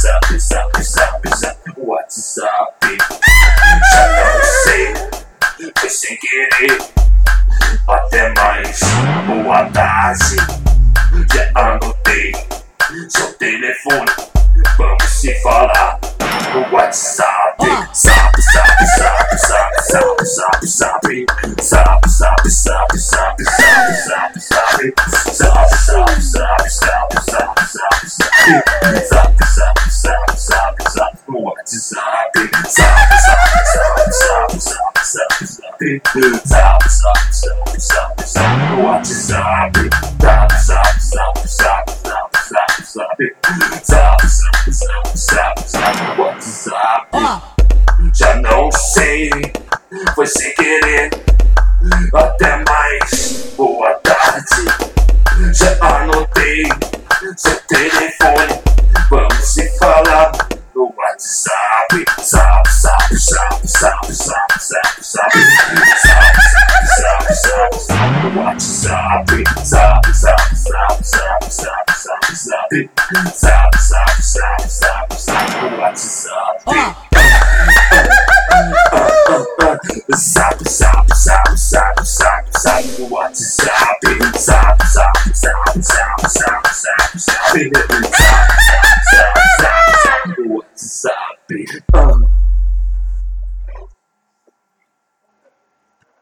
WhatsApp. Já não sei, foi sem querer. Até mais, boa tarde. Já anotei seu telefone, vamos se falar no WhatsApp. Zap, zap, zap, zap, zap, zap, zap. Zap, zap, zap, zap, zap, zap, zap. Zap, zap, zap, zap, zap, zap, zap. Zap, zap, zap, zap, zap, no WhatsApp. Zap, zap, zap, zap, zap, zap, zap. Zap, zap, zap, zap, zap, no WhatsApp. Zap, zap, zap, zap, zap, zap, zap. Zap, zap, zap, zap, zap, no WhatsApp. Já não sei, foi sem querer. Até mais, boa tarde. Já anotei seu telefone, vamos se falar no WhatsApp. Zap, zap, zap, zap, zap, zap, zap. Zap, zap, zap, zap, no WhatsApp. Zap, zap, zap, zap, zap, zap, zap. Zap, zap, zap, zap, zap, no WhatsApp. Zap, zap, zap, zap, zap, zap, no WhatsApp. Zap, zap, zap, zap, zap, zap, zap. Zap, zap, zap, zap, no WhatsApp.